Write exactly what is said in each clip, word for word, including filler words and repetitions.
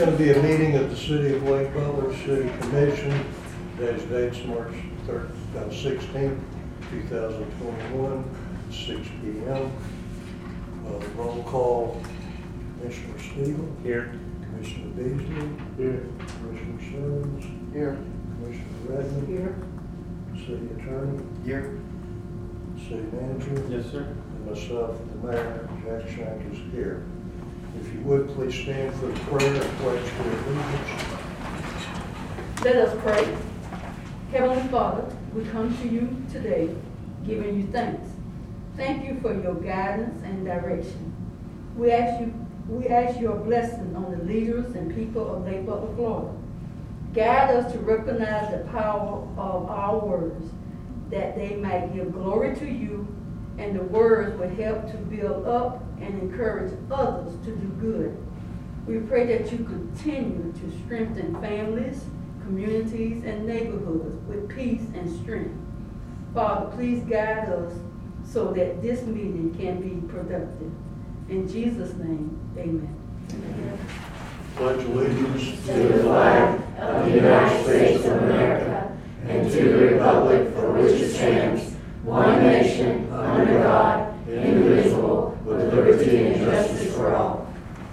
going to be a meeting of the City of Lake Butler City Commission. Today's date's March sixteenth, two thousand twenty-one, six P M Uh, roll call, Commissioner Steele. Here. Commissioner Beasley. Here. Commissioner Simmons. Here. Commissioner Redmond. Here. City Attorney. Here. City Manager. Yes, sir. And myself, the Mayor, Jack Shank, is here. If you would, please stand for the prayer and pledge to allegiance. Let us pray. Heavenly Father, we come to you today giving you thanks. Thank you for your guidance and direction. We ask you, we ask your blessing on the leaders and people of Lake Butler, Florida. Guide us to recognize the power of our words, that they might give glory to you, and the words will help to build up and encourage others to do good. We pray that you continue to strengthen families, communities, and neighborhoods with peace and strength. Father, please guide us so that this meeting can be productive. In Jesus' name, amen. Amen. Pledge allegiance to the flag of the United States of America and to the republic for which it stands, one nation, under God, indivisible, with liberty and justice for all.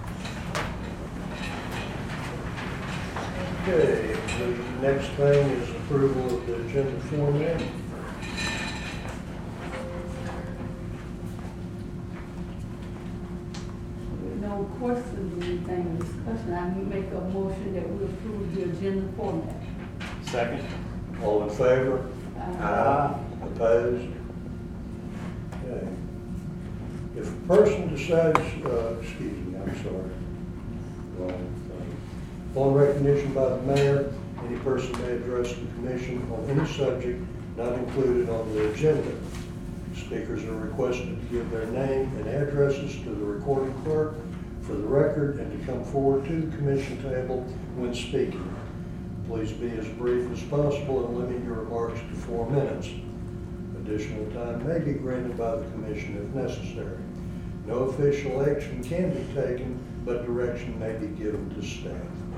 Okay, the next thing is approval of the agenda format. With no questions, anything, discussion, I make a motion that we approve the agenda format. Second. All in favor? Uh, Opposed? Okay. If a person decides, uh, excuse me, I'm sorry. Wrong thing. On recognition by the mayor, any person may address the commission on any subject not included on the agenda. Speakers are requested to give their name and addresses to the recording clerk for the record and to come forward to the commission table when speaking. Please be as brief as possible and limit your remarks to four minutes. Additional time may be granted by the commission if necessary. No official action can be taken, but direction may be given to staff.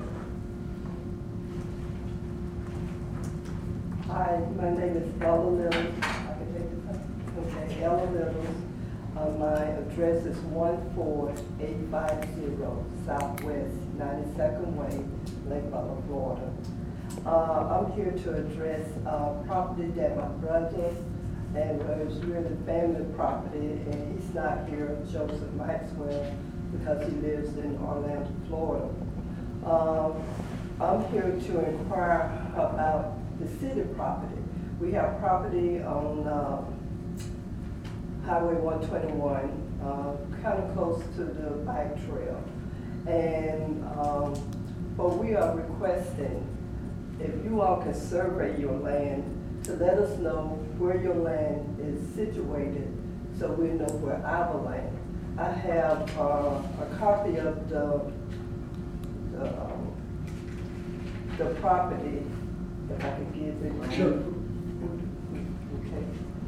Hi, my name is Ella Mills. I can take this up. Okay, Ella Mills. Uh, my address is one four eight five zero Southwest ninety-second Way, Lake Butler, Florida. Uh, I'm here to address uh, property that my brother, and uh, it's really family property, and he's not here, Joseph Maxwell, because he lives in Orlando, Florida. Um, I'm here to inquire about the city property. We have property on uh, Highway one twenty-one, uh, kind of close to the bike trail. And um, but we are requesting if you all can survey your land to let us know where your land is situated so we know where our land. I have uh, a copy of the, the, um, the property, if I could give it. Sure. Okay.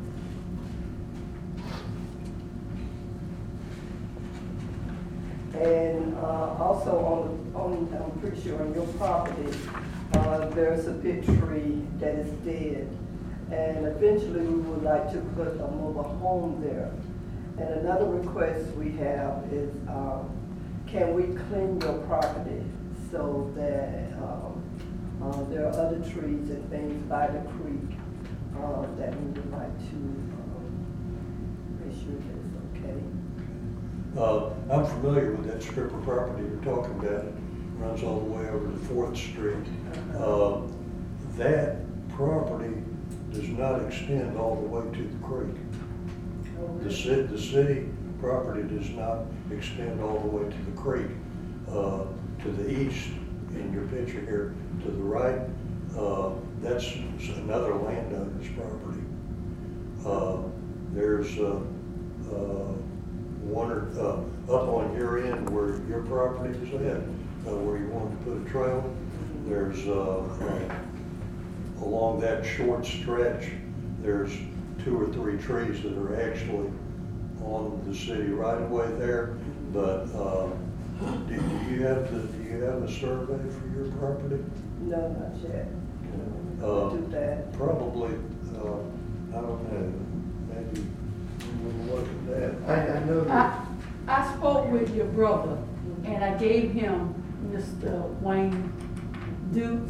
And uh, also on, on, I'm pretty sure on your property, uh, there's a big tree that is dead. And eventually we would like to put a mobile home there. And another request we have is, um, can we clean your property so that um, uh, there are other trees and things by the creek uh, that we would like to um, make sure that it's okay. Uh, I'm familiar with that strip of property you're talking about. It runs all the way over to fourth street. Uh, that property does not extend all the way to the creek. The city, the city property does not extend all the way to the creek. Uh, to the east, in your picture here, to the right, uh, that's another landowner's property. Uh, there's uh, uh, one or uh, up on your end where your property is at, uh, where you want to put a trail. There's uh, uh, along that short stretch, there's two or three trees that are actually on the city right away there. But uh, do, do you have the do you you have a survey for your property? No, not yet. Uh, Do that. Probably, uh, I don't know, maybe we will look at that. I, I know that, I, I spoke with your brother, and I gave him Mister Wayne Duke's,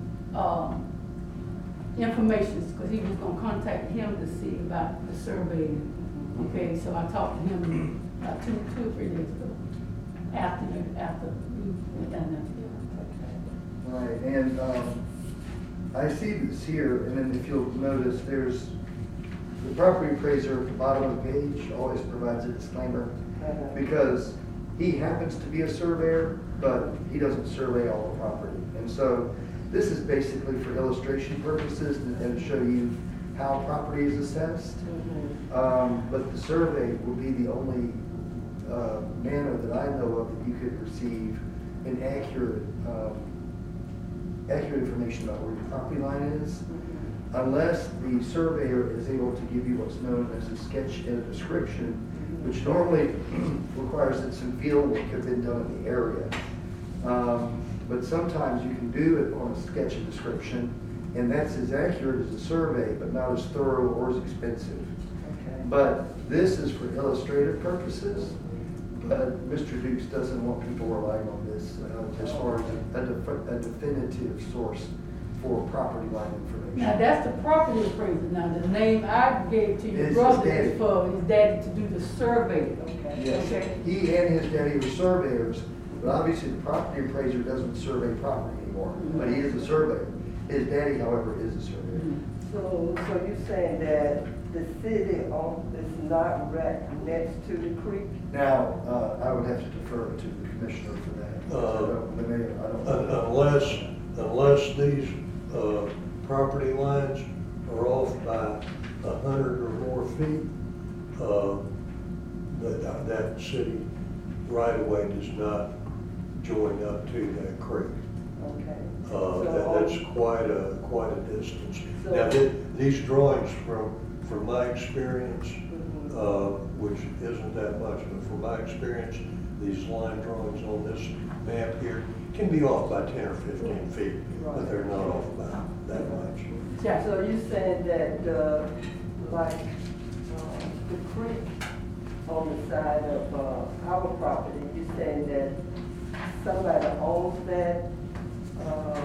um, information, because he was gonna contact him to see about the survey. Okay, so I talked to him about two, two or three days ago, after you, after we went down there together. right, and, um, I see this here, and then if you'll notice, there's, the property appraiser at the bottom of the page always provides a disclaimer, Uh-huh. because he happens to be a surveyor, but he doesn't survey all the property. And so, this is basically for illustration purposes and and to show you how property is assessed. Mhm. Um, but the survey will be the only, uh, manner that I know of that you could receive an accurate, um, accurate information about where your property line is, unless the surveyor is able to give you what's known as a sketch and a description, which normally requires that some field work have been done in the area. Um, but sometimes you can do it on a sketch and description, and that's as accurate as a survey, but not as thorough or as expensive. Okay. But this is for illustrative purposes, but Mister Dukes doesn't want people relying on this uh, as far as a, def- a definitive source for property line information. Now, that's the property appraiser. Now, the name I gave to your It's his brother daddy. is for his daddy to do the survey. Okay. Yes, Okay. he and his daddy were surveyors, but obviously the property appraiser doesn't survey property anymore, but he is a surveyor. His daddy, however, is a surveyor. So, so you're saying that the city on, is not right next to the creek? Now, uh, I would have to defer to the commissioner for that. Uh, I don't- The mayor, I don't Un- know. Unless, unless these, uh, property lines are off by a hundred or more feet, uh, that, that city right away does not join up to that creek. Okay. Uh, So that, on- that's quite a, quite a distance. So- Now, th- these drawings from, from my experience, Mhm. uh, which isn't that much, but from my experience, these line drawings on this map here can be off by ten or fifteen feet, but they're not off by that much. Yeah. So you saying that, uh, like, uh, the creek on the side of, uh, our property, you saying that somebody owns that, uh?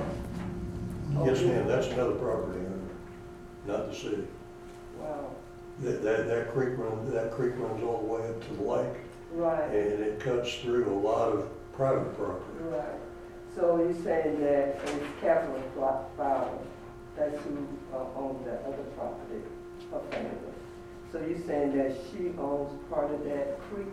Yes, owns- ma'am, that's another property owner, not the city. Wow, That, that, that creek runs, that creek runs all the way up to the lake, right, and it cuts through a lot of private property. right. So you're saying that it's Catherine Fowler, that's who uh, owns that other property, her family. So you're saying that she owns part of that creek?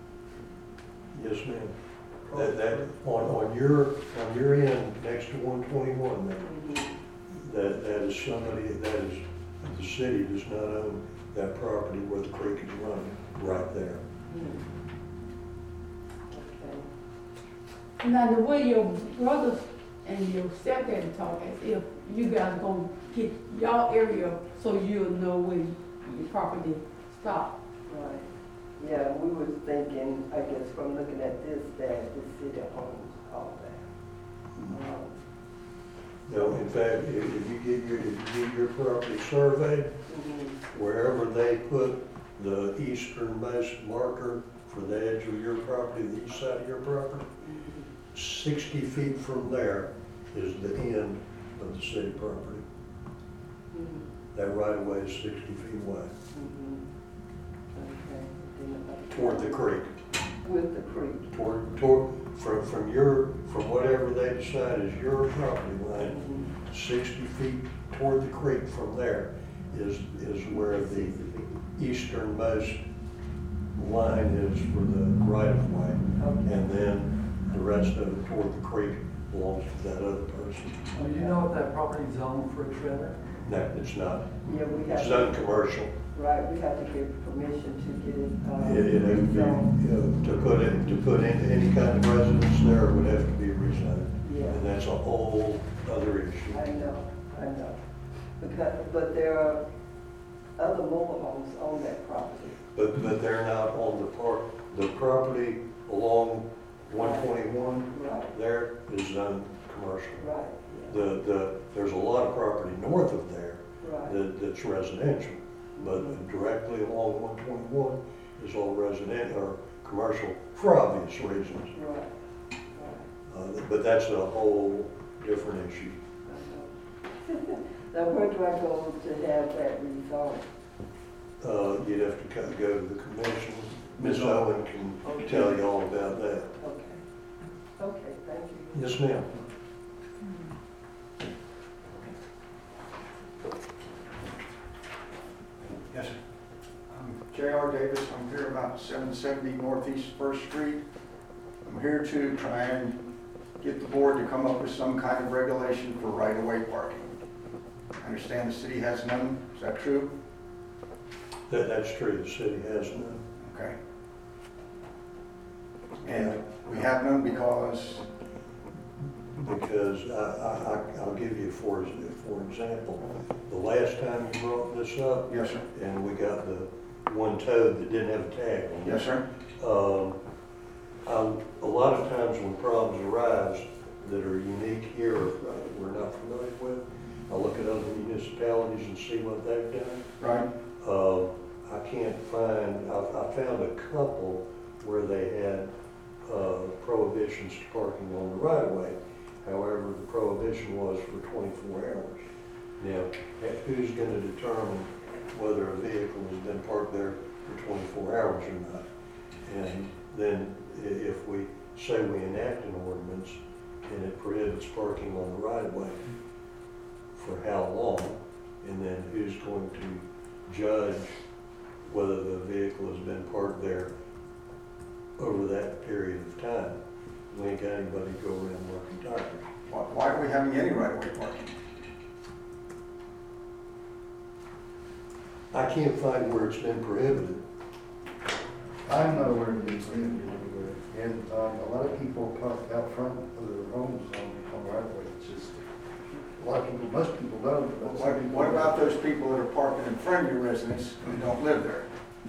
Yes, ma'am. That, that, on, on your, on your end, next to one twenty-one there, Mhm. that, that is somebody, that is, the city does not own that property where the creek is running, right there. Mhm. Okay. Now, the way your brother and your stepdaddy talk, as if you guys gonna get y'all area so you'll know where your property stop. Right. Yeah, we were thinking, I guess, from looking at this, that the city owns all that. Um, No, in fact, if if you get your, if you get your property surveyed, mhm. wherever they put the easternmost marker for the edge of your property, the east side of your property, sixty feet from there is the end of the city property. Mhm. That right of way is sixty feet away, Mhm. Okay. Then I- toward the creek, With the creek. toward, toward, from, from your, from whatever they decide is your property line, Mhm. sixty feet toward the creek from there is, is where the easternmost line is for the right of way. Okay. And then the rest of it toward the creek belongs to that other person. Do you know if that property is zoned for a trailer? No, it's not. Yeah, we have. It's done commercial. Right, we have to give permission to get it, uh. It, it would be, rezoned. you know, to put it, to put in any kind of residence there would have to be rezoned. Yeah. And that's a whole other issue. I know, I know. Because, but there are other mobile homes on that property. But, but they're not on the part, the property along one twenty-one, Right, there is zoned commercial. right, The, the, there's a lot of property north of there right. that, that's residential, but directly along one twenty-one is all resident, or commercial for obvious reasons. Right, right. Uh, but that's a whole different issue. Now, where do I go to have that rezoned? Uh, you'd have to kind of go to the commission. Miz Miz Owen can Okay. tell you all about that. Okay, okay, thank you. Yes, ma'am. Yes, sir. I'm J R Davis. I'm here about seven seventy Northeast First Street. I'm here to try and get the board to come up with some kind of regulation for right-of-way parking. I understand the city has none. Is that true? That, that's true, the city has none. Okay. And we have none because, Because I, I, I- I'll give you for, for example, the last time you brought this up, yes, sir. and we got the one towed that didn't have a tag on it. Yes, sir. Um, um, a lot of times when problems arise that are unique here, or uh, we're not familiar with, I look at other municipalities and see what they've done. Right. Uh, I can't find, I, I found a couple where they had, uh, prohibitions to parking on the right of way. However, the prohibition was for twenty-four hours. Now, who's gonna determine whether a vehicle has been parked there for twenty-four hours or not? And then i- if we say we enact an ordinance and it prohibits parking on the right of way, for how long? And then who's going to judge whether the vehicle has been parked there over that period of time? We ain't got anybody to go around working tires. Why, why are we having any right-of-way parking? I can't find where it's been prohibited. I'm not aware of these things anywhere. And um, a lot of people park out front of their homes on, on right of way. It's just, a lot of people, most people don't. but some What, people what don't. about those people that are parking in front of your residence who don't live there?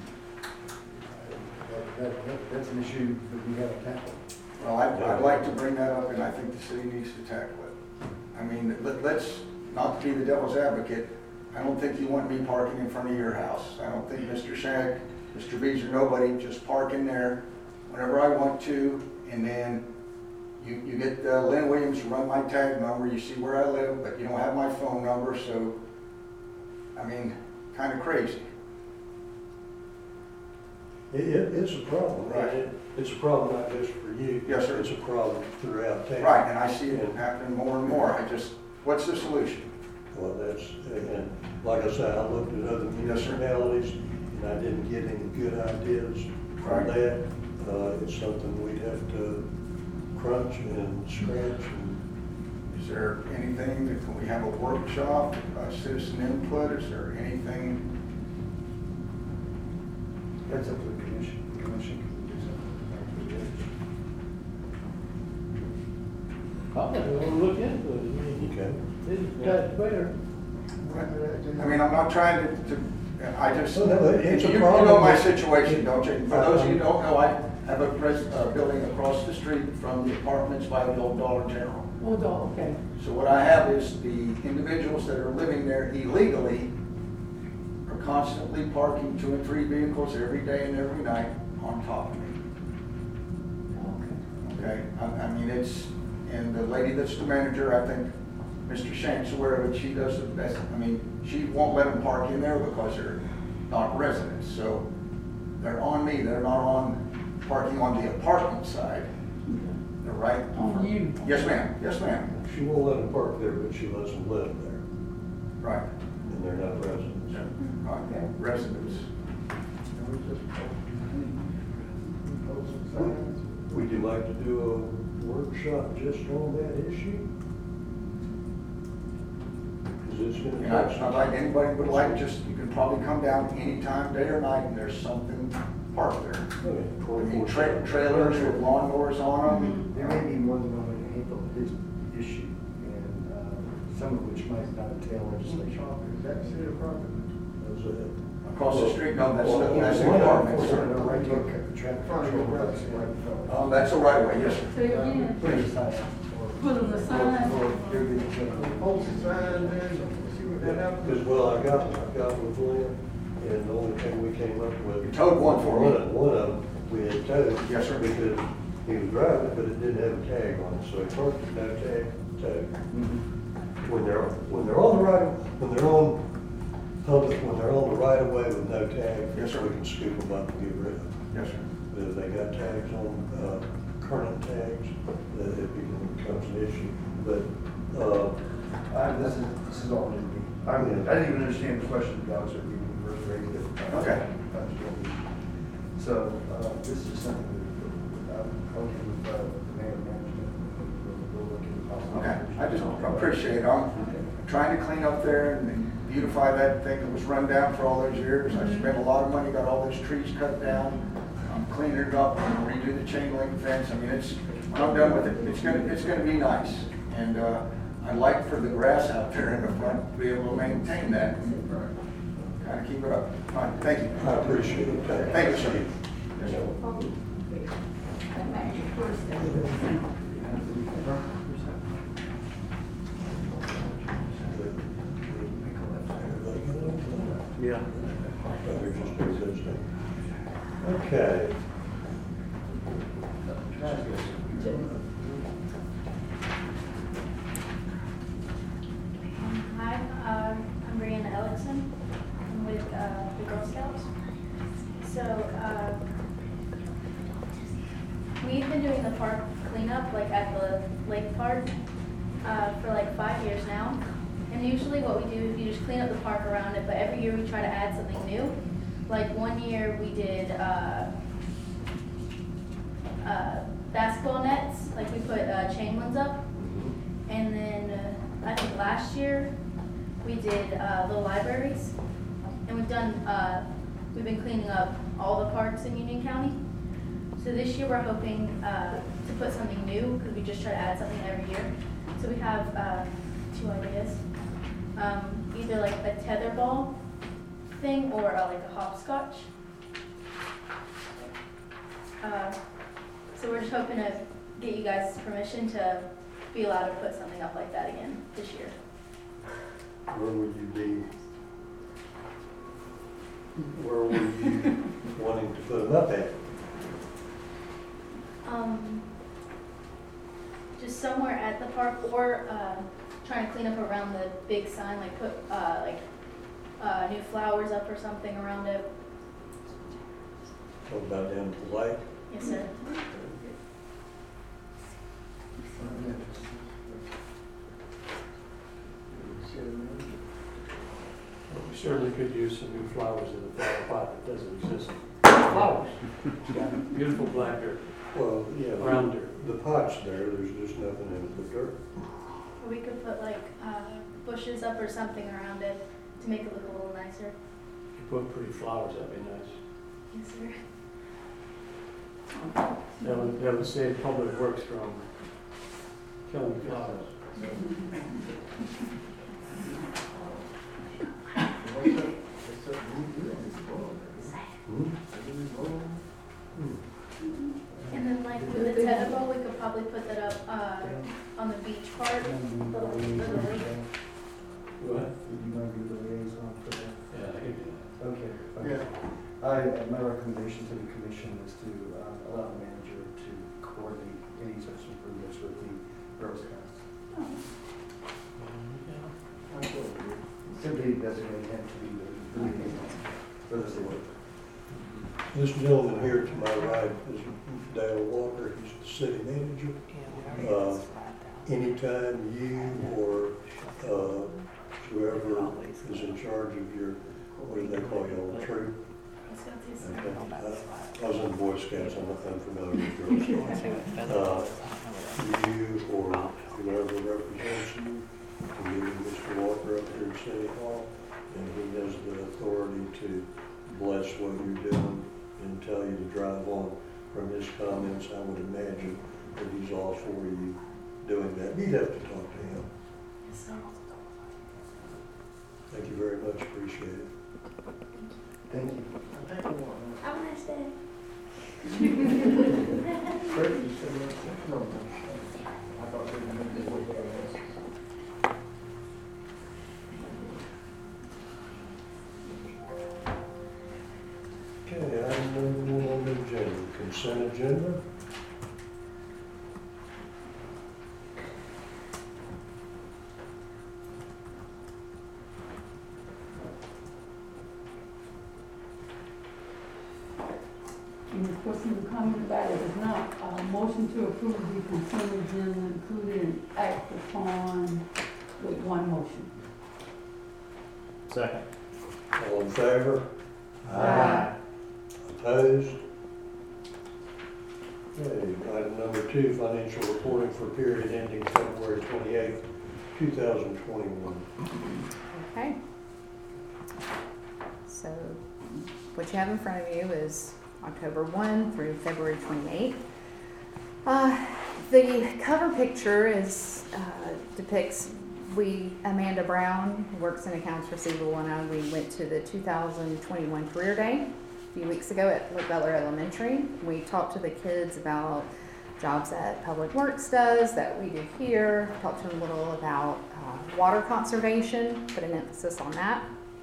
That, that, that- that's an issue that we haven't tackled. Well, I'd, I'd like to bring that up, and I think the city needs to tackle it. I mean, let, let's, not to be the devil's advocate, I don't think you want me parking in front of your house. I don't think Mister Shank, Mister Beazer, nobody, just park in there whenever I want to, and then you, you get uh, Lynn Williams to run my tag number, you see where I live, but you don't have my phone number, so, I mean, kind of crazy. It, it, it's a problem. Right. It- It's a problem not just for you. Yes, sir. It's a problem throughout town. Right, and I see it happening more and more. I just, what's the solution? Well, that's, and like I said, I looked at other Yes, sir. municipalities, and I didn't get any good ideas from Right. that. Uh, it's something we'd have to crunch and scratch and, Is there anything, that can we have a workshop, uh, citizen input? Is there anything? That's up to the commission. The commission can do something. I'm not gonna look into it, I mean, okay. it's got better. I mean, I'm not trying to, to, I just, No, no, it's a you you problem. know my situation, don't you? For those of you who don't know, I have a pres, uh, building across the street from the apartments by the old Dollar General. Oh, no, okay. So what I have is the individuals that are living there illegally are constantly parking two and three vehicles every day and every night on top of me. Okay, I, I mean, it's, and the lady that's the manager, I think Mister Shank's aware of it, she does the best, I mean, she won't let them park in there because they're not residents, so they're on me, they're not on, parking on the apartment side, they're right. On you. Yes, ma'am, yes, ma'am, She won't let them park there, but she lets them live there, right, and they're not residents. right, residents. Would you like to do a workshop just on that issue? Because it's gonna. And I, I'd like, anybody would like, just, you can probably come down anytime, day or night, and there's something parked there. I mean, tra- trailers with lawnmowers on them. There may be more than one way to handle this issue, and uh, some of which might not entail legislation. Is that city property? That's it. Across the street, no, that's, Well, that's the one of them apartments. was- Right to traffic control roads right in front of Um, that's a right of way, yes, sir. Say again, Put a sign up. put on the sign. Post a sign there, see what that happens. Because, well, I got, I got with Lynn, and the only thing we came up with. You towed one for me. One, one of them, we had towed. Yes, sir. Because he was driving, but it didn't have a tag on it, so he parked it, no tag, towed. When they're, when they're on the right, of- when they're on public, when they're on the right of way with no tag. Yes, sir. We can scoop them up and get rid of them. Yes, sir. But if they got tags on, uh, current tags, then it becomes an issue. But, uh, I, this is, this is all new to me. I mean, I didn't even understand the question, to be honest with you, when you first raised it. Okay. So, uh, this is something that, I'm okay with, uh, the mayor management, we'll look at possible. Okay, I just appreciate it. I'm trying to clean up there and beautify that thing that was run down for all those years. I spent a lot of money, got all those trees cut down. I'm cleaning it up, redo the chain link fence. I mean, it's, when I'm done with it, it's gonna, it's gonna be nice. And, uh, I'd like for the grass out there in the front to be able to maintain that. Kind of keep it up. Fine, thank you. I appreciate it. Thank you, sir. Yes, sir. Yeah. Okay. Hi, uh, I'm Brianna Ellickson. I'm with uh, the Girl Scouts. So uh, we've been doing the park cleanup, like at the lake park, uh, for like five years now. And usually what we do is we just clean up the park around it, but every year we try to add something new. Like one year we did uh, uh, basketball nets, like we put uh, chain ones up. And then uh, I think last year we did uh, little libraries. And we've done, uh, we've been cleaning up all the parks in Union County. So this year we're hoping uh, to put something new, because we just try to add something every year. So we have uh, two ideas. Um, either like a tetherball thing or uh, like a hopscotch. Uh, so we're just hoping to get you guys permission to be allowed to put something up like that again this year. Where would you be, where would you wanting to put them up at? Um, just somewhere at the park, or uh, trying to clean up around the big sign, like put uh, like uh, new flowers up or something around it. What about down to the lake? Yes, sir. We certainly could use some new flowers in the flower pot that doesn't exist. Flowers. Beautiful black dirt, Well, yeah. brown dirt. The pot's there, there's just nothing in it but dirt. Or we could put like uh, bushes up or something around it to make it look a little nicer. If you put pretty flowers, that'd be nice. Yes, sir. That would, that would save Public Works from killing flowers. And then like with the tetherball, we could probably put that up uh, on the beach part, little, little lake. What? You want to be the liaison for that? Yeah, I could do that. Okay. fine. I, uh, my recommendation to the commission is to uh, allow the manager to coordinate any such improvements with the Girl Scouts. Simply designate him to be the liaison for this work. This gentleman here to my right is Dale Walker, he's the city manager. Uh, Anytime you or uh, whoever is in charge of your, what do they call you, old troop? Okay. Uh, I was in the Boy Scouts, I'm not unfamiliar with Girl Scouts. Uh, You or whoever represents you, can give Mister Walker up here in City Hall, and he has the authority to bless what you're doing and tell you to drive on. From his comments, I would imagine that he's all for you doing that. You'd have to talk to him. Yes, sir. Thank you very much, appreciate it. Thank you. Have a nice day. Okay, item number one on the agenda, consent agenda. Any questions or comments about it? If not, uh, motion to approve the consent agenda included and act upon with one motion. Second. All in favor? Aye. Opposed? Okay, item number two, financial reporting for period ending February twenty-eighth, two thousand twenty-one. Okay. So what you have in front of you is October first through February twenty-eighth. Uh, the cover picture is uh, depicts we Amanda Brown, who works in accounts receivable, and I, we went to the two thousand twenty-one career day a few weeks ago at Butler Elementary. We talked to the kids about jobs that Public Works does, that we do here. Talked to them a little about uh, water conservation, put an emphasis on that.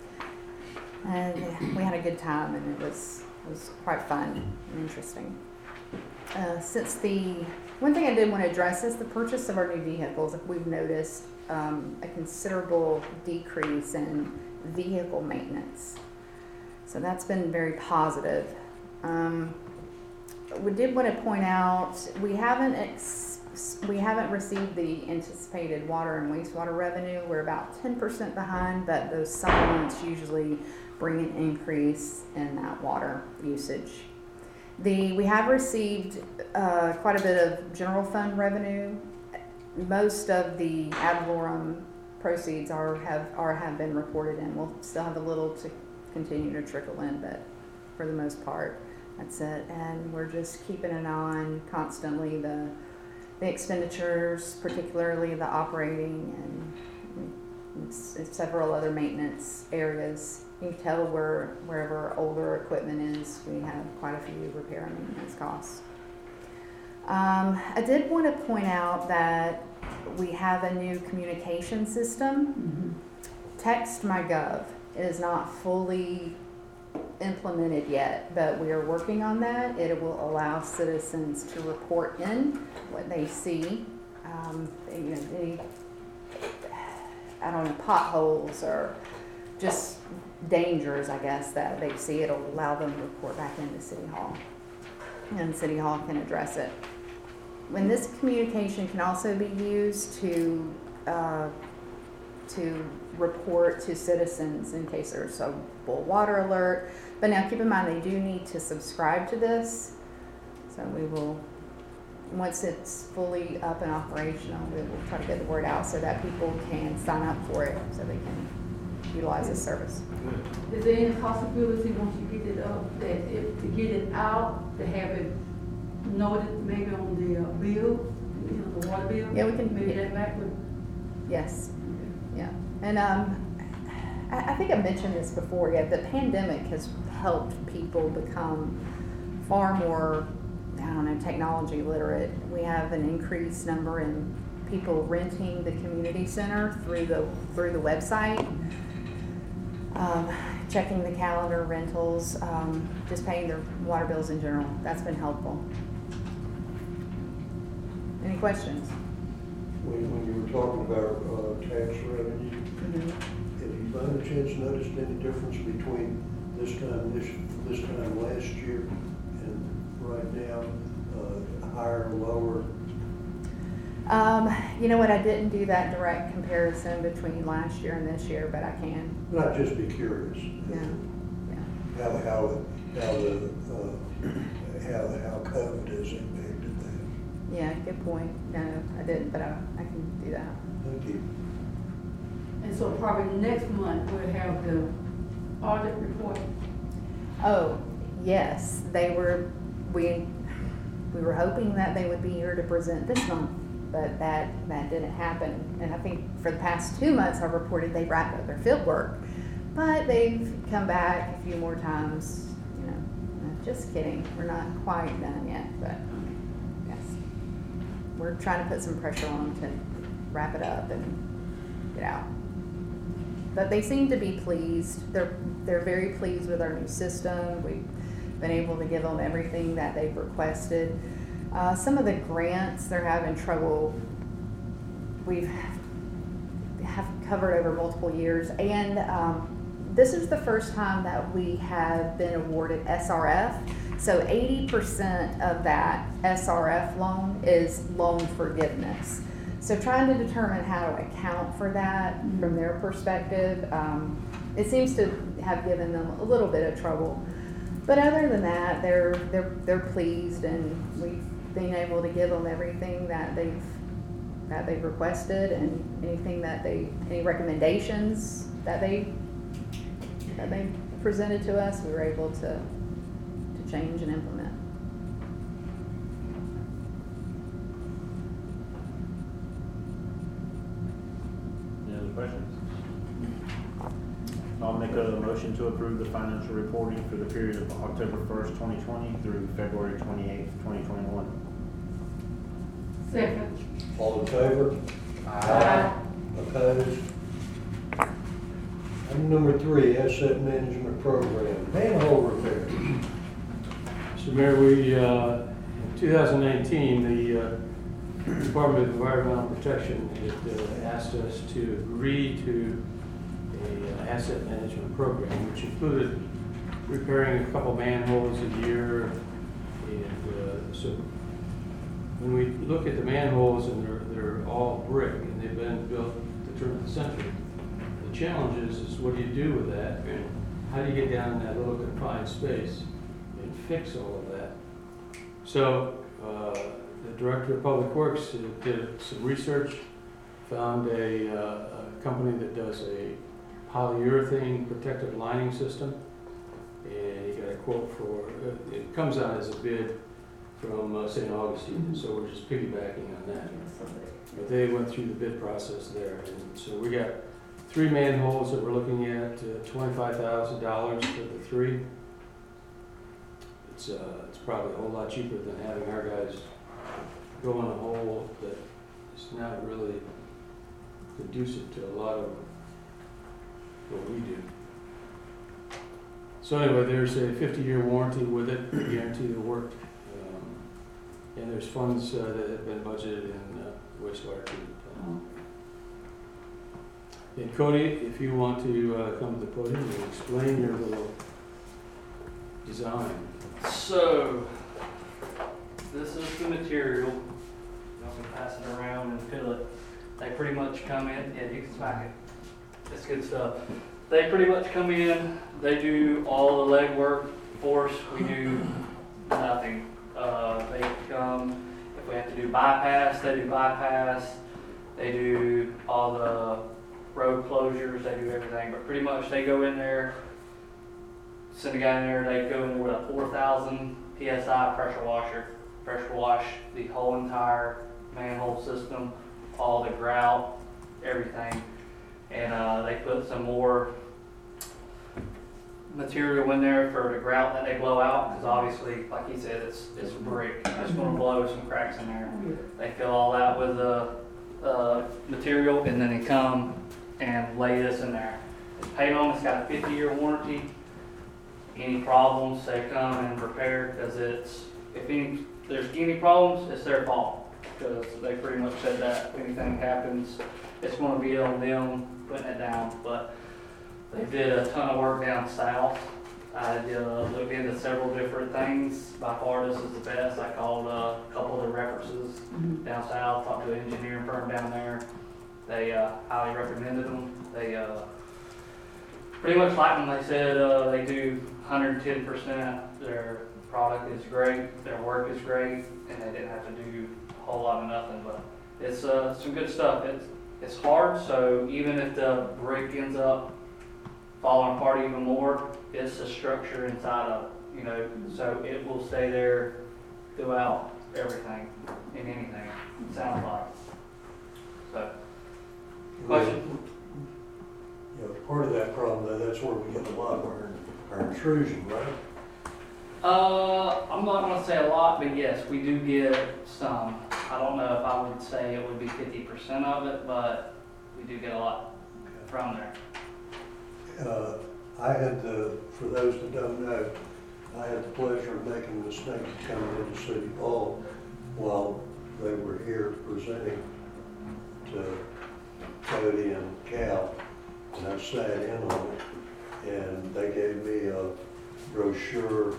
And we had a good time, and it was it was quite fun and interesting. Uh, since the one thing I did want to address is the purchase of our new vehicles. We've noticed um, a considerable decrease in vehicle maintenance, so that's been very positive. Um, we did want to point out we haven't ex- we haven't received the anticipated water and wastewater revenue. We're about ten percent behind, but those summer months usually bring an increase in that water usage. The, we have received uh, quite a bit of general fund revenue. Most of the ad valorem proceeds are have are have been reported in. We'll still have a little to continue to trickle in, but for the most part, that's it. And we're just keeping an eye on constantly the the expenditures, particularly the operating and s- several other maintenance areas. You can tell where wherever older equipment is, we have quite a few repair and maintenance costs. Um, I did want to point out that we have a new communication system, Text My Gov. It is not fully implemented yet, but we are working on that. It will allow citizens to report in what they see, um, you know, any, I don't know, potholes or just dangers, I guess, that they see. It'll allow them to report back into City Hall, and City Hall can address it. When this communication can also be used to uh, to report to citizens in case there's a full water alert. But now keep in mind they do need to subscribe to this. So we will, once it's fully up and operational, we will try to get the word out so that people can sign up for it so they can utilize this service. Is there any possibility once you get it up, that if, to get it out, to have it noted maybe on the uh, bill, you know, the water bill? Yeah, we can- Maybe that back would. Yes, yeah. And um, I, I think I mentioned this before, yeah, the pandemic has helped people become far more, I don't know, technology literate. We have an increased number in people renting the community center through the through the website, um, checking the calendar, rentals, um, just paying their water bills in general. That's been helpful. Any questions? When, when you were talking about uh, tax revenue, Mm-hmm. have you by any chance noticed any difference between this time, this, this time last year and right now, uh, higher, lower? Um, you know what, I didn't do that direct comparison between last year and this year, but I can. I'd just be curious. Yeah, yeah. How, how, how the, uh, how, how COVID has impacted that. Yeah, good point. No, I didn't, but I, I can do that. Thank you. And so probably next month we'll have the audit report. Oh, yes, they were, we, we were hoping that they would be here to present this month, but that, that didn't happen. And I think for the past two months, I've reported they've wrapped up their field work, but they've come back a few more times, you know, Just kidding, we're not quite done yet, but yes. We're trying to put some pressure on them to wrap it up and get out. But they seem to be pleased. They're, they're very pleased with our new system. We've been able to give them everything that they've requested. Uh, some of the grants, they're having trouble. We've have covered over multiple years, and um, this is the first time that we have been awarded S R F. So eighty percent of that S R F loan is loan forgiveness. So trying to determine how to account for that from their perspective, um, it seems to have given them a little bit of trouble. But other than that, they're they're they're pleased, and we've been able to give them everything that they've that they've requested, and anything that they any recommendations that they that they presented to us, we were able to to change and implement. Any other questions? I'll make a motion to approve the financial reporting for the period of October first, twenty twenty through February twenty-eighth, twenty twenty-one. Second. All in favor? Aye. Opposed? Item number three, asset management program, manhole repair. So Mayor, we, uh, in two thousand nineteen, the uh, Department of Environmental Protection had uh, asked us to agree to a uh, asset management program, which included repairing a couple manholes a year. And uh, so when we look at the manholes, and they're, they're all brick, and they've been built at the turn of the century, the challenge is, is what do you do with that, and how do you get down in that little confined space and fix all of that? So uh, the Director of Public Works uh, did some research, found a, uh, a company that does a polyurethane protective lining system, and he got a quote for, uh, it comes out as a bid from uh, Saint Augustine, so we're just piggybacking on that. But they went through the bid process there, and so we got three manholes that we're looking at, uh, twenty-five thousand dollars for the three. It's, uh, it's probably a whole lot cheaper than having our guys go in a hole that is not really conducive to a lot of what we do. So anyway, there's a fifty-year warranty with it, guarantee the work. Um, and there's funds uh, that have been budgeted in uh, wastewater treatment plant. And Cody, if you want to uh, come to the podium and explain your little design. So, this is the material. Y'all can pass it around and feel it. They pretty much come in, yeah, you can smack it. It's good stuff. They pretty much come in, they do all the legwork for us. We do nothing. Uh, they come, if we have to do bypass, they do bypass. They do all the road closures, they do everything. But pretty much they go in there, send a guy in there, they go in there with a four thousand P S I pressure washer, pressure wash the whole entire manhole system, all the grout, everything. And uh, they put some more material in there for the grout that they blow out, because obviously, like he said, it's it's brick. It's going to blow some cracks in there. They fill all that with the uh, material, and then they come and lay this in there. It's paid on. It's got a fifty-year warranty. Any problems, they come and repair, because it's if any there's any problems, it's their fault, because they pretty much said that if anything happens, it's going to be on them putting it down. But they did a ton of work down south. I uh, looked into several different things. By far, this is the best. I called uh, a couple of the references mm-hmm. down south, talked to an engineering firm down there. They uh, highly recommended them. They uh, pretty much like them. They said uh, they do one hundred ten percent. Their product is great, their work is great, and they didn't have to do a whole lot of nothing. But it's uh, some good stuff. It's, it's hard, so even if the brick ends up falling apart even more, it's the structure inside of it, you know, so it will stay there throughout everything and anything, it sounds like. So, question? You know, part of that problem, though, that's where we get a lot of our, our intrusion, right? Uh, I'm not gonna say a lot, but yes, we do get some. I don't know if I would say it would be fifty percent of it, but we do get a lot from there. Uh, I had the, for those that don't know, I had the pleasure of making the mistake of coming into City Hall while they were here presenting to Cody and Cal, and I sat in on it, and they gave me a brochure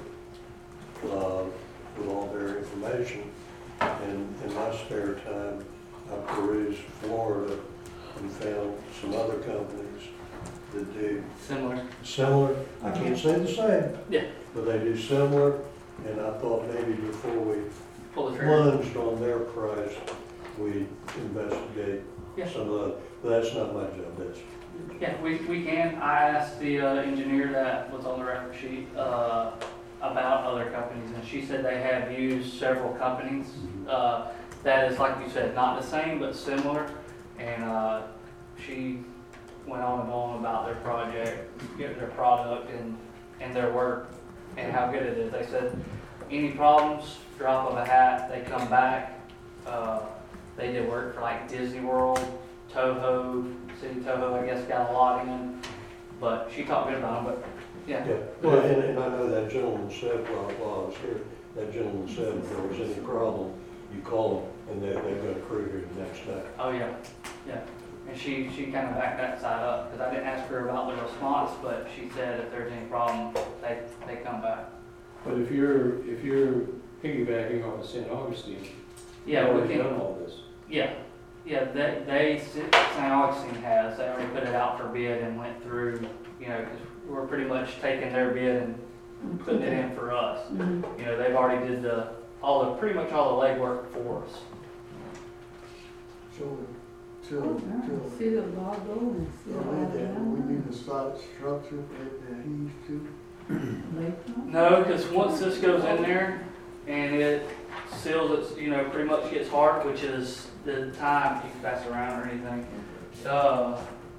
uh, with all their information, and in my spare time, I perused Florida and found some other companies that do Similar. similar, I can't say the same, Yeah. but they do similar, and I thought maybe before we Pull the trigger. plunged on their price, we investigate Yeah. some of the, but that's not my job, that's, Yeah, we, we can. I asked the uh, engineer that was on the record sheet uh, about other companies, and she said they have used several companies. Uh, that is, like you said, not the same, but similar. And uh, she went on and on about their project, their product, and, and their work, and how good it is. They said, any problems, drop of a hat, they come back. Uh, they did work for like Disney World, Toho, City Toho, I guess, got a lot in, but she talked good about them, but yeah. yeah. Well, and, and I know that gentleman said while, while I was here, that gentleman said if there was any problem, you call them, and they, they've got a crew here the next day. Oh, yeah, yeah. And she, she kind of backed that side up, because I didn't ask her about the response, but she said if there's any problem, they, they come back. But if you're, if you're piggybacking on the Saint Augustine, Yeah, you've we already can, done all this. yeah, yeah, they, they, Saint Augustine has, they already put it out for bid and went through, you know, because we're pretty much taking their bid and putting it in for us. Mhm. You know, they've already did the, all the, pretty much all the legwork for us. So, Oh, till, yeah. till, See the logo and see till all then, we that. need a solid structure that, that he's to. No, because once this goes in there and it seals, it, you know, pretty much gets hard, which is the time you can pass around or anything. Uh,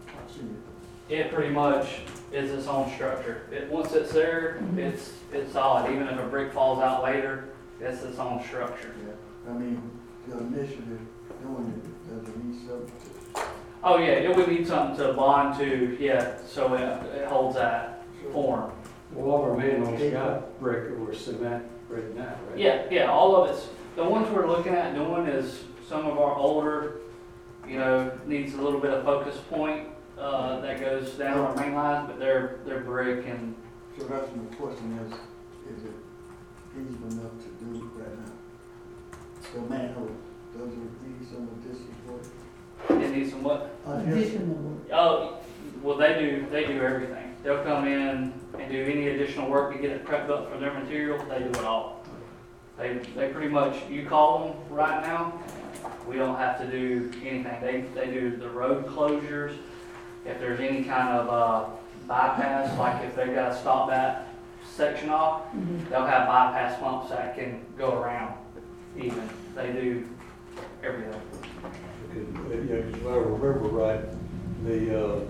it pretty much is its own structure. It, once it's there, Mhm. it's, it's solid. Even if a brick falls out later, it's its own structure. Yeah, I mean, the initiative doing it, does it need something to? Oh yeah, it would need something to bond to, yeah, so it, it holds that form. Well, all of our main ones got brick or cement right now, right? Yeah, yeah, all of it's, the ones we're looking at doing is some of our older, you know, needs a little bit of focus point, uh, that goes down our main lines, but they're, they're brick and, So that's my question is, is it feasible enough to do right now? The manhole, does it need some additional work? it needs some what? Additional work. Oh, well, they do, they do everything. They'll come in and do any additional work to get it prepped up for their material, they do it all. They, they pretty much, you call them right now, we don't have to do anything. They, they do the road closures. If there's any kind of, uh, bypass, like if they've got to stop that section off, Mhm. they'll have bypass pumps that can go around even. They do everything. Because, yeah, 'cause if I remember right, the, uh,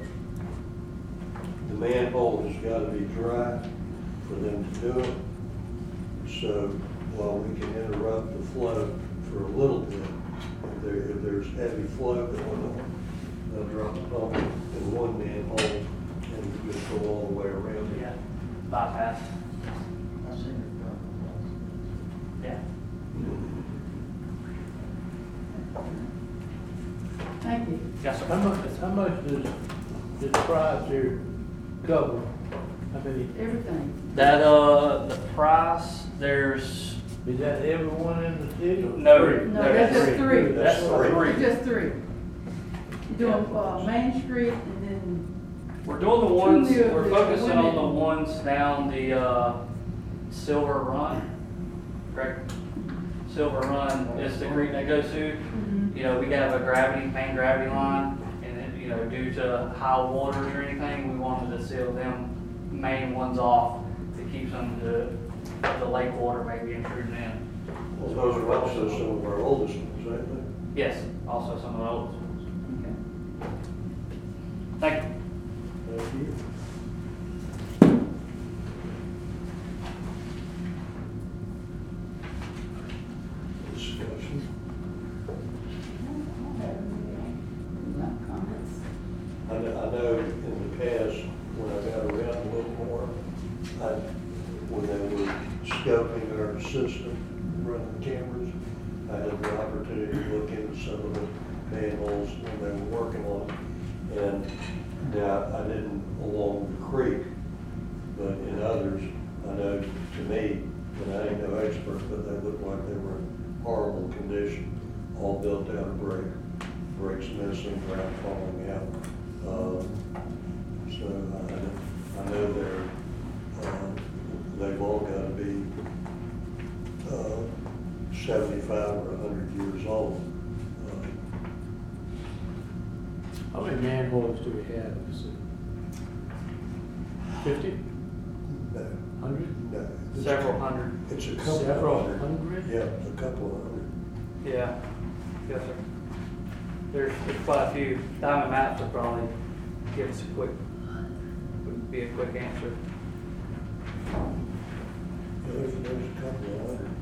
the manhole has got to be dry for them to do it. So while we can interrupt the flow for a little bit, if there, if there's heavy flow going on, they'll drop the pump in one manhole and just go all the way around it. Yeah, bypass, I seen it done. yeah. Thank you. Yes, sir. How much, how much does, does the price here cover? I mean, Everything. That, uh, the price, there's, is that everyone in the city? or No. three? No, that's just three. that's three. It's just three. You're doing, uh, Main Street and then, We're doing the ones, Two we're new- focusing on the women. ones down the, uh, Silver Run, correct? Silver Run is the creek that goes through. mhm. You know, we have a gravity, main gravity line, and then, you know, due to high waters or anything, we wanted to seal them main ones off to keep some of the, the lake water maybe intruding in. Well, those are also some of our oldest ones, aren't Yes, also some of the oldest ones. Okay. Thank you. they? Thank you. know in the past, when I got around a little more, I, when they were scoping our system, running cameras, I had the opportunity to look into some of the manholes when they were working on them. And now, I didn't along the creek, but in others, I know to me, and I ain't no expert, but they looked like they were in horrible condition, all built out of brick, bricks missing, ground falling out. Uh, so I, I know they're, uh, they've all got to be uh, seventy-five or a hundred years old. Uh, How many manholes do we have? Is it fifty? no, Hundred? no. It's Several a- hundred. It's a couple Several of hundred. hundred? Yeah, a couple of hundred. Yeah, yes, sir. There's, there's quite a few. Diamond Maps will probably give us a quick, would be a quick answer. Yeah, there's, there's a couple of hundred.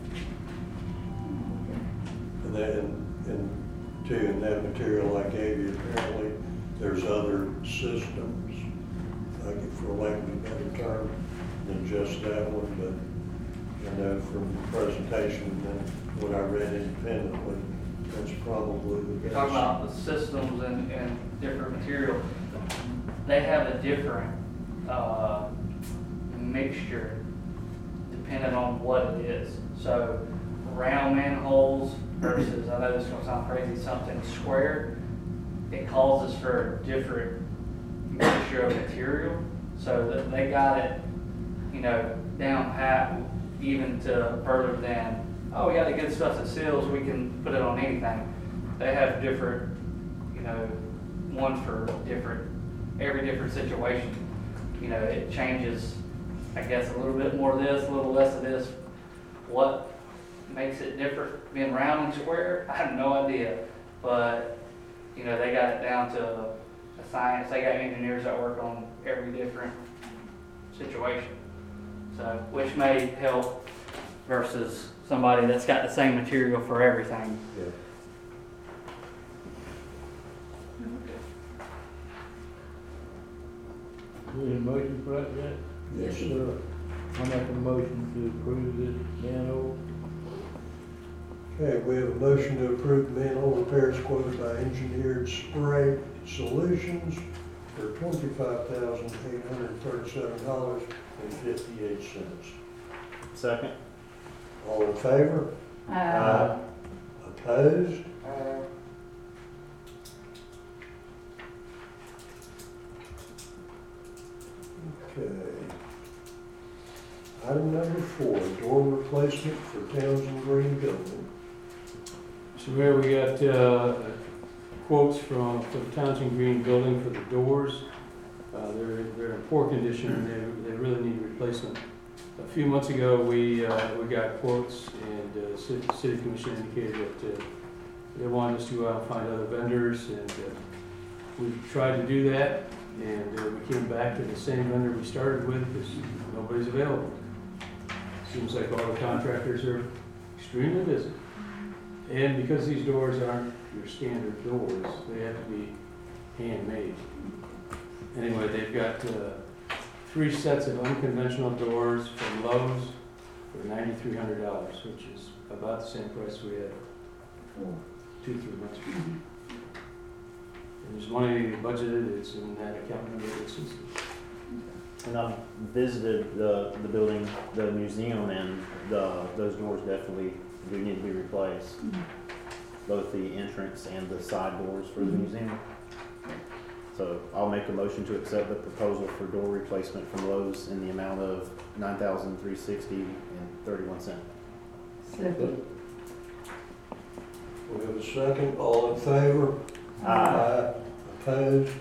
And then, and too, in that material I gave you, apparently, there's other systems, like for lack of a better term, than just that one, but I know from the presentation and what I read independently, that's probably the You're best. talking about the systems and, and different material. They have a different, uh, mixture depending on what it is. So round manholes versus, I know this is gonna sound crazy, something square, it causes for a different mixture of material. So that they got it, you know, down pat, even to further than, oh, we got the good stuff that seals, we can put it on anything. They have different, you know, one for different, every different situation. You know, it changes, I guess, a little bit more of this, a little less of this. What makes it different, being round and square, I have no idea. But, you know, they got it down to a science. They got engineers that work on every different situation. So, which may help versus somebody that's got the same material for everything. Yeah. Do you need a motion for that, Jack? Yes, sir. I make a motion to approve this manhole. Okay, we have a motion to approve manhole repairs quoted by Engineered Spray Solutions for twenty-five thousand eight hundred thirty-seven dollars and fifty-eight cents. Second. All in favor? Uh, Opposed? Okay. Item number four, door replacement for Townsend Green Building. So here we got uh, quotes from, for the Townsend Green Building for the doors. Uh, They're, they're in poor condition, and they, they really need replacement. A few months ago, we, uh, we got quotes, and uh, city, city commission indicated that uh, they wanted us to go out and find other vendors, and uh, we tried to do that, and uh, we came back to the same vendor we started with, because nobody's available. Seems like all the contractors are extremely busy. And because these doors aren't your standard doors, they have to be handmade. Anyway, they've got uh, three sets of unconventional doors from Lowe's for ninety-three hundred dollars, which is about the same price we had two, three months ago. And there's money budgeted, it's in that account number that's listed. And I've visited the, the building, the museum, and the, those doors definitely do need to be replaced. Both the entrance and the side doors for the museum. So I'll make a motion to accept the proposal for door replacement from Lowe's in the amount of nine thousand three hundred sixty dollars and thirty-one cents. Second. We have a second, all in favor? Aye. Opposed?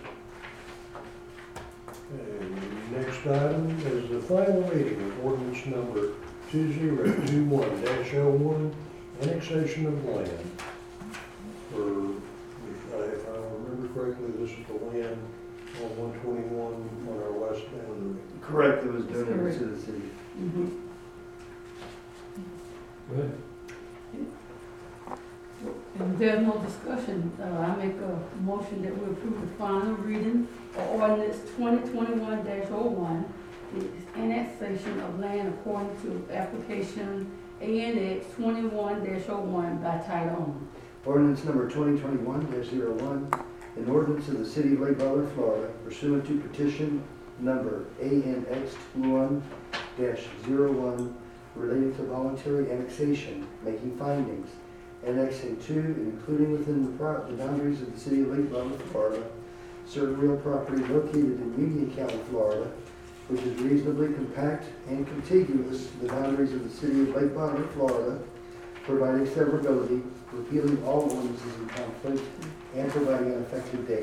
Okay, next item is the final reading of ordinance number two zero two one dash oh one, annexation of land. For, if I, if I remember correctly, this is the land on one twenty-one on our west boundary. Correct, it was donated to the city. Mhm. Go ahead. And there's no discussion, uh, I make a motion that we approve the final reading of ordinance twenty twenty-one dash oh one, the annexation of land according to application A N X twenty-one dash oh one by title only. Ordinance number twenty twenty-one dash zero one, an ordinance of the city of Lake Butler, Florida, pursuant to petition number A N X twenty-one dash zero one, relating to voluntary annexation, making findings, annexing to and including within the, pro- the boundaries of the city of Lake Butler, Florida, certain real property located in Union County, Florida, which is reasonably compact and contiguous to the boundaries of the city of Lake Butler, Florida, providing severability, repealing all ordinances in conflict, and providing an effective date.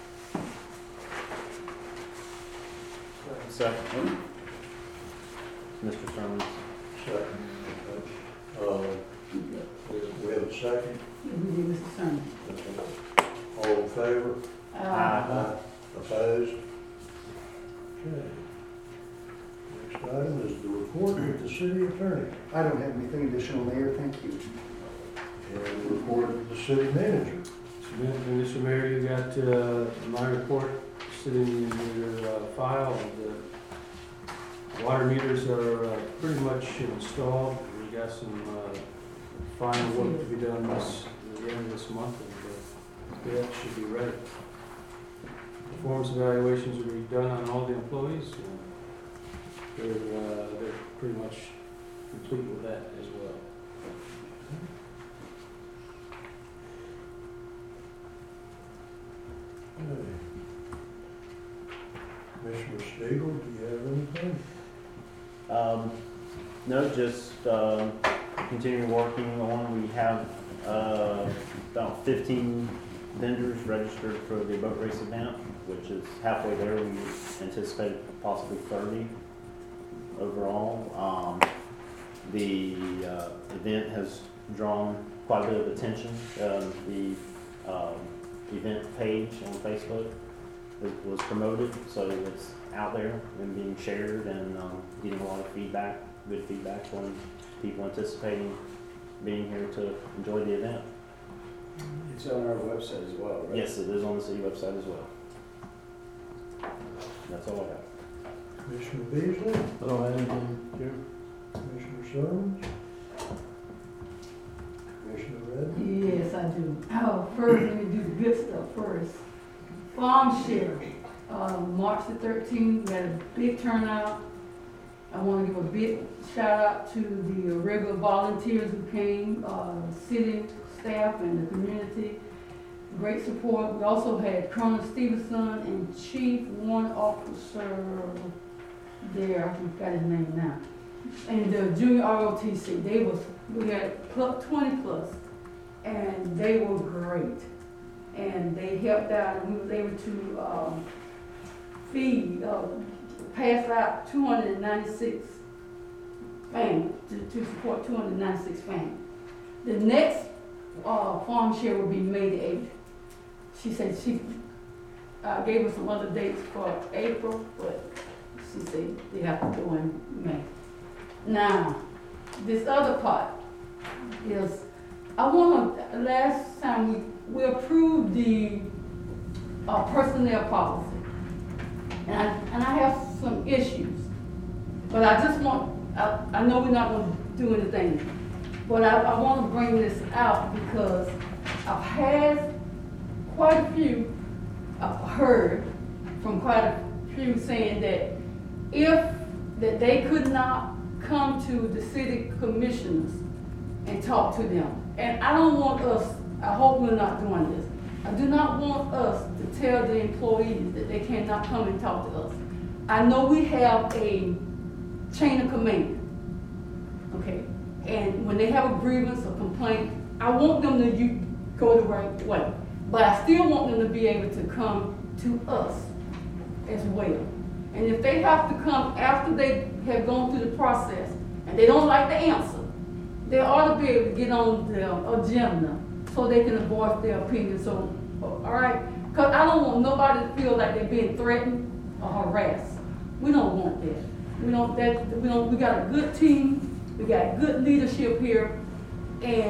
Second. Mister Sherman. Second. Uh, we we have a second. We did, Mister Sherman. All in favor? Uh, Aye. Opposed? Okay. Next item is the report with the city attorney I don't have anything additional, Mayor, thank you. and the report of the city manager. And Mister Mayor, you got uh, my report sitting in your uh, file. The water meters are uh, pretty much installed. We got some uh, final work to be done this, at the end of this month, and uh, that should be ready. Performance evaluations will be done on all the employees. and They're, uh, they're pretty much complete with that as well. Commissioner Stegall, do you have anything? Um, no, just, um, continuing working on, we have, uh, about fifteen vendors registered for the boat race event, which is halfway there. We anticipate possibly thirty overall. Um, the, uh, event has drawn quite a bit of attention. Um, the, um, event page on Facebook it was promoted, so it's out there and being shared and um, getting a lot of feedback, good feedback from people anticipating being here to enjoy the event. It's on our website as well, right? Yes, it is on the city website as well. That's all I have. Commissioner Beasley? I don't have anything, Jim. Commissioner Simmons? Commissioner Redden? Yes, I do. Oh, first, let me do the good stuff first. Farm share, uh, March the thirteenth, we had a big turnout. I want to give a big shout out to the regular volunteers who came, uh, city staff and the community. Great support. We also had Colonel Stevenson and Chief Warrant Officer there, I forgot his name now. And the junior R O T C, they was, we had plus twenty plus, and they were great. And they helped out, and we was able to, um, feed, uh, pass out two hundred ninety-six families, to, to support two hundred ninety-six families. The next, uh, farm share will be May the eighth. She said she, uh, gave us some other dates for April, but she said they have to go in May. Now, this other part is, I want to, last time we, we approved the uh, personnel policy. And I, and I have some issues, but I just want, I, I know we're not going to do anything, but I, I want to bring this out because I've had quite a few, I've heard from quite a few saying that if, that they could not come to the city commissioners and talk to them. And I don't want us, I hope we're not doing this. I do not want us to tell the employees that they cannot come and talk to us. I know we have a chain of command, okay? And when they have a grievance or complaint, I want them to you, go the right way. But I still want them to be able to come to us as well. And if they have to come after they have gone through the process and they don't like the answer, they ought to be able to get on the agenda so they can voice their opinion. So, all right? Because I don't want nobody to feel like they're being threatened or harassed. We don't want that. We don't, that, we don't, we got a good team. We got good leadership here. And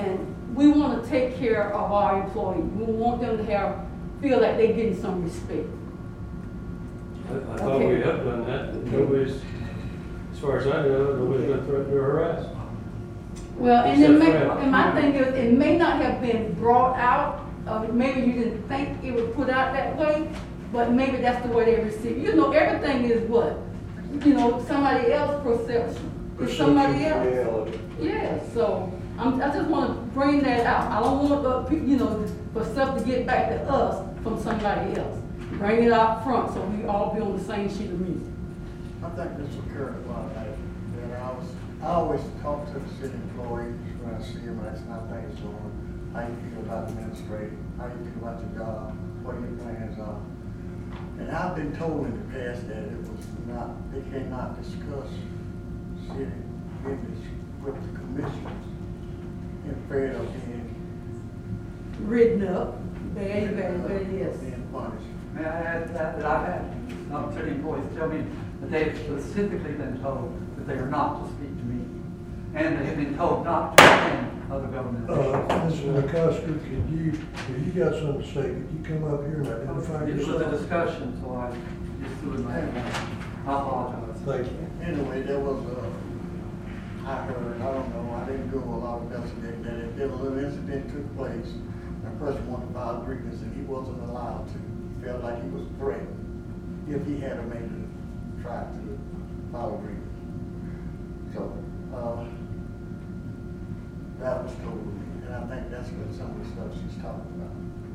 we want to take care of our employees. We want them to have, feel like they're getting some respect. I, I thought we have done that. Nobody's, as far as I know, nobody's been threatened or harassed. Well, and it Except may, for- and my thing is, it may not have been brought out, uh, maybe you didn't think it was put out that way, but maybe that's the way they receive. You know, everything is what? You know, somebody else's perception. It's somebody Perception, else. reality. Yeah, so, I'm, I just wanna bring that out. I don't want, uh, pe- you know, for stuff to get back to us from somebody else. Bring it out front, so we all be on the same sheet of music. I think this occurred a lot, I, and I was, I always talk to the city employees when I see them, and that's not things going. How you feel about administrating, how you feel about your job, what your plans are. And I've been told in the past that it was not, they cannot discuss city business with the commissioners in fear of being, Written up, very, very, very, yes. being punished. May I add to that, that I've had um, city employees tell me that they have specifically been told that they are not to speak to me. And they have been told not to attend other government Uh, officials. Mister McCusker, could you, if you got something to say, could you come up here and identify It was a yourself? discussion, so I just threw it in my hand. I apologize. Thank you. Anyway, there was a, I heard, I don't know, I didn't go a lot of investigating that, if there was an incident took place, and a person wanted to file grievance and he wasn't allowed to, he felt like he was threatened, if he had a maybe tried to file a grievance. So, uh, that was told to me, and I think that's what some of the stuff she's talking about.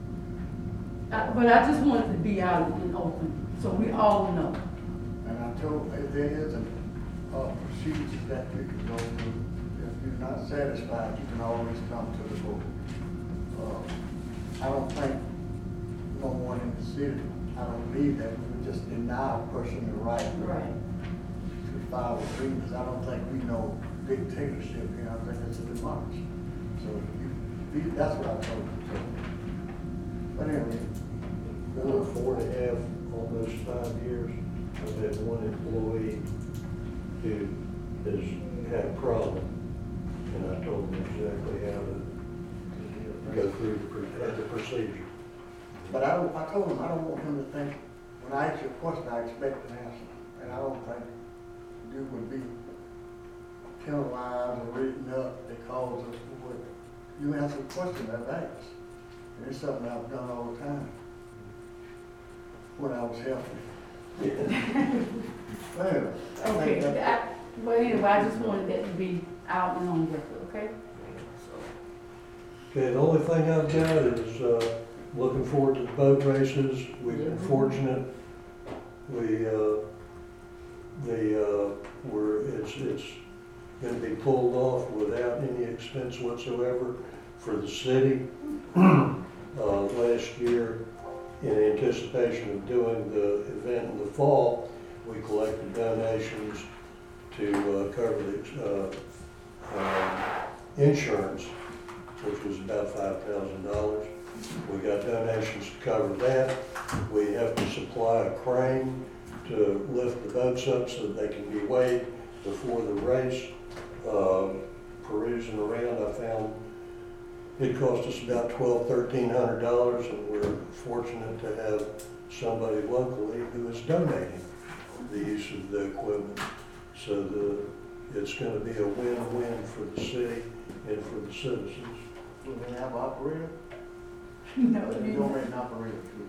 I- But I just wanted to be out and open, so we all know. And I told, if there is a, uh, procedure that you can go through, if you're not satisfied, you can always come to the board. Uh, I don't think no one in the city, I don't believe that we would just deny a person the right Right. to file a grievance. I don't think we know dictatorship here, I think it's a democracy. So you, you- that's what I told them. So, but anyway, For four and a half, almost five years, I've had one employee who has had a problem, and I told him exactly how to go through the pr- the procedure. but I don't, I told him, I don't want him to think, when I ask you a question, I expect an answer. And I don't think you would be penalized or written up because of what, you answer a question I've asked. And it's something I've done all the time when I was healthy. But anyway, I think Okay, that- I- but anyway, I just wanted that to be out and on record, okay? Okay, the only thing I've got is, uh, looking forward to the boat races. We've been fortunate. We, uh, the, uh, we're, it's, it's gonna be pulled off without any expense whatsoever for the city. Uh, last year, in anticipation of doing the event in the fall, we collected donations to, uh, cover the, uh, uh, insurance, which was about five thousand dollars. We got donations to cover that. We have to supply a crane to lift the boats up so that they can be weighed before the race. Uh, perusing around, I found it cost us about twelve, thirteen hundred dollars, and we're fortunate to have somebody locally who is donating the use of the equipment. So the, it's gonna be a win-win for the city and for the citizens. Do we have an operator? No, You you- don't rent an operator too.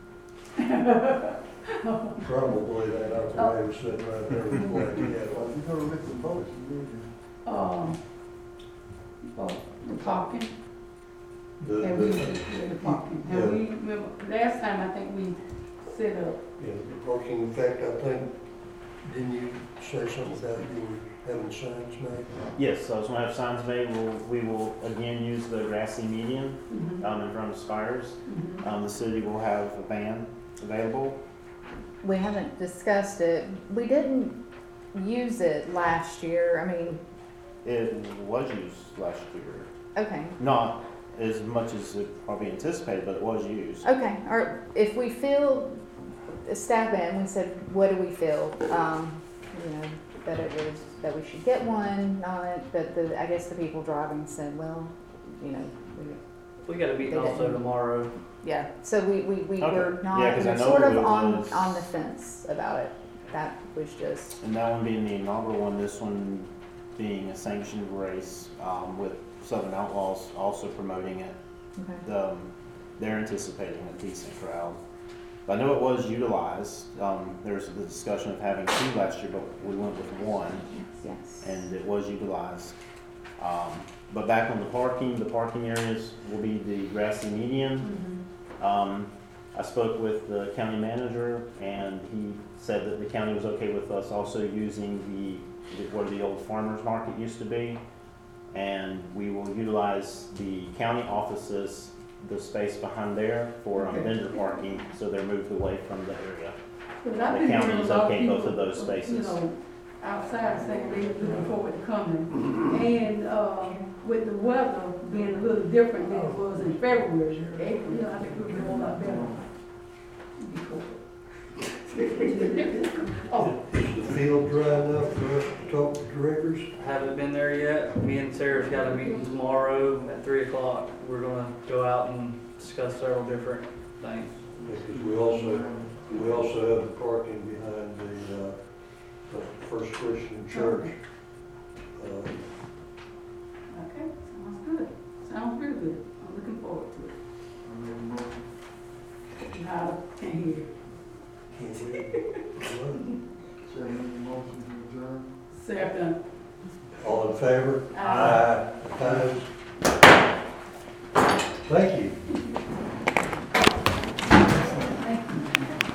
Probably that operator sitting right there with black hat Well, on. if you're gonna rent some boats, you need to. Um, oh, the parking, The, have we, the, yeah, the parking, have Yeah. we, remember, last time I think we set up, yeah, the parking, in fact, I think, didn't you say something about you were having signs made? Yes, so we'll have signs made. We'll, we will again use the grassy median Mhm. um, in front of Spires. Mhm. Um, the city will have a van available. We haven't discussed it. We didn't use it last year. I mean, It was used last year. okay, Not as much as it probably anticipated, but it was used. okay. Or if we feel, staff band, we said, what do we feel? Um, you know, that it was, that we should get one, not, but the, I guess the people driving said, well, you know, we, We got a meeting They also didn't. tomorrow. yeah, so we, we, we Okay. were Yeah, not, 'cause we I were know sort of it on, was- on the fence about it. That was just, And that one being the inaugural one, this one being a sanctioned race, um, with Southern Outlaws also promoting it. okay. Um, they're anticipating a decent crowd. But I know it was utilized. Um, there was the discussion of having two last year, but we went with one, Yes. and it was utilized. Um, but back on the parking, the parking areas will be the grassy median. Um, I spoke with the county manager, and he said that the county was okay with us also using the, the- where the old farmer's market used to be. And we will utilize the county offices, the space behind there for um, Okay. vendor parking, so they're moved away from the area. But I've The been county hearing a is lot of okay both people, of those You spaces. know, outside saying they were looking forward to coming. And, uh, with the weather being a little different than it was in February, April, you know, I think we'll be a whole lot better. Be cool. Oh, Is the field dry enough for us to talk to directors? Haven't been there yet. Me and Sarah's got a meeting tomorrow at three o'clock. We're gonna go out and discuss several different things. Because we also, we also have the parking behind the, uh, the First Christian Church. Uh, okay, sounds good. Sounds real good. I'm looking forward to it. Now, I can't hear you. So I make a motion to adjourn? Second. All in favor? Aye. Opposed? Thank you.